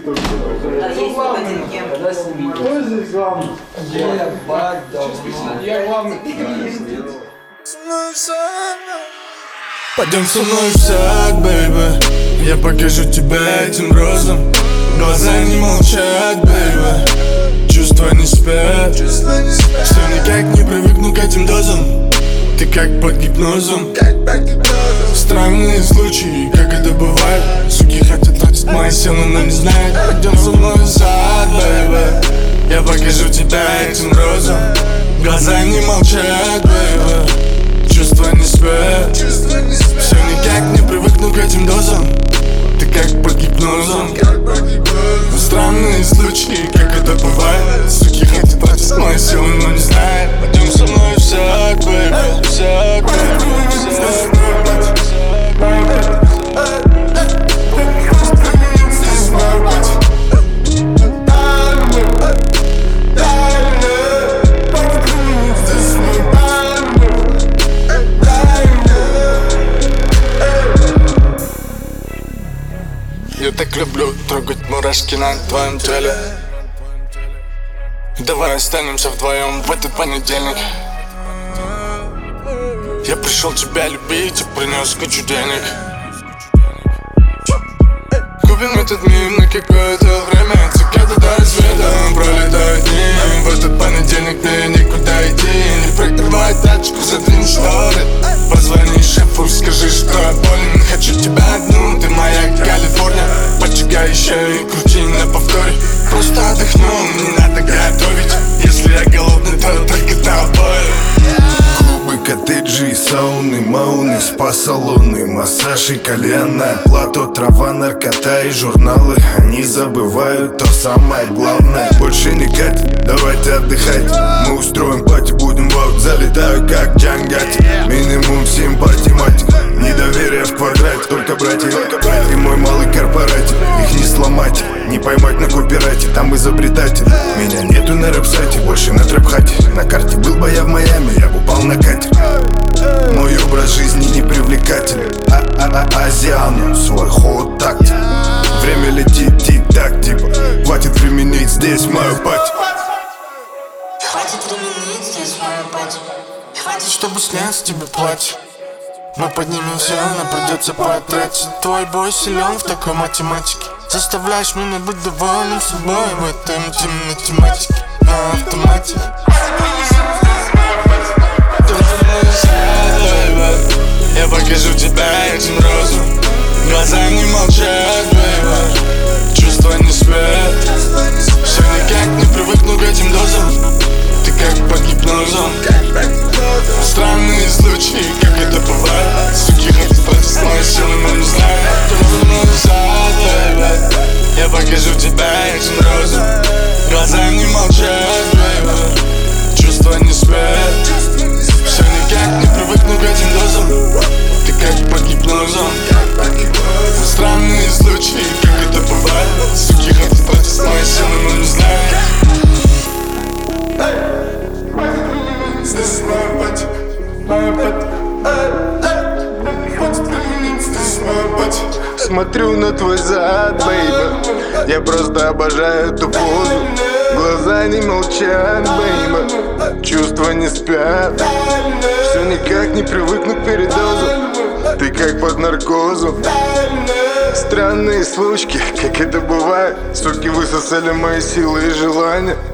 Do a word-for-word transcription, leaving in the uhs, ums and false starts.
кто Кто здесь главный? Ебать, давно. Я главный. Пойдем со мной в сад, бэйби. Я покажу тебе этим розам. Глаза не молчат, бэйби. Чувства не спят. Все никак не привыкну к этим дозам. Ты как под гипнозом. Странные случаи, как это бывает. Суки хотят тратить мои силы, но не знают. Пойдем со мной в сад, бэйби. Я покажу тебе этим розам. Глаза не молчат, бэйби. Чувства не спят. Все никак не привыкну к этим дозам. Ты как под гипнозом. Странные случаи, как это бывает. Суки хотят тратить мои силы, но не знают. Пойдем со мной в сад, бэйби. В сад, бэйби, в сад. Я так люблю трогать мурашки на твоем теле. Давай останемся вдвоем в этот понедельник. Я пришел тебя любить и принес кучу денег. Купим этот мир на какое-то время. Цикады до рассвета пролетают дни. В этот понедельник мне никуда идти. Не прикрывай тачку, задвинь шторы. Позвони шефу, скажи, что я болен. Хочу тебя одну, ты моя Калифорния. Поджигай еще и крути на повторе. Просто отдохну, не надо готовить. Если я голодный, то только тобой. Клубы, коттеджи, сауны, мауны, спа-салоны, массаж и кальянная плато, трава, наркота и журналы. Они забывают то самое главное. Больше не катит, давайте отдыхать. Мы устроим пати, будем в аут, залетаю как Джангати. Минимум симпатий, мать, недоверие в квадрате. Только братья, и мой малый корпоратив. Их не сломать, не поймать на копирайте. Там изобретатель, меня нету на рэп-сайте. Больше на трэп-хате, на карте был бы я в Майами, я бы упал на катер. Мой образ жизни не привлекателен. А-а-а-азиану свой ход такти. Время летит тик-так, типа хватит применить здесь мою пати. Хватит применить здесь мою пати. Хватит, чтобы снять с тебя платье. Мы поднимемся, но придется потратить. Твой бой силен в такой математике. Заставляешь меня быть довольным собой в этом темной тематике. На автомате. Я покажу тебя этим розам. Глаза не молчат, бэйби. Чувства не спят. Все никак не привыкну к этим дозам. Ты как под гипнозом. Странные случаи, как это бывает. Суки хотят тратить мои силы, но не знают. Я покажу тебя этим розам. Глаза не молчат, бэйби. Чувства не спят. Все никак не привыкну к этим дозам. Ты как под гипнозом. Странные случаи, как это бывает. Суки хотят тратить мои силы, но не знают. Здесь моя пати, моя пати. Хватит применить, здесь моя пати. Смотрю на твой зад, бэйби. Я просто обожаю эту позу. Глаза не молчат, бэйби. Чувства не спят. Все никак не привыкну к передозу. Ты как под наркозом. Странные случаи, как это бывает. Суки высосали мои силы и желания.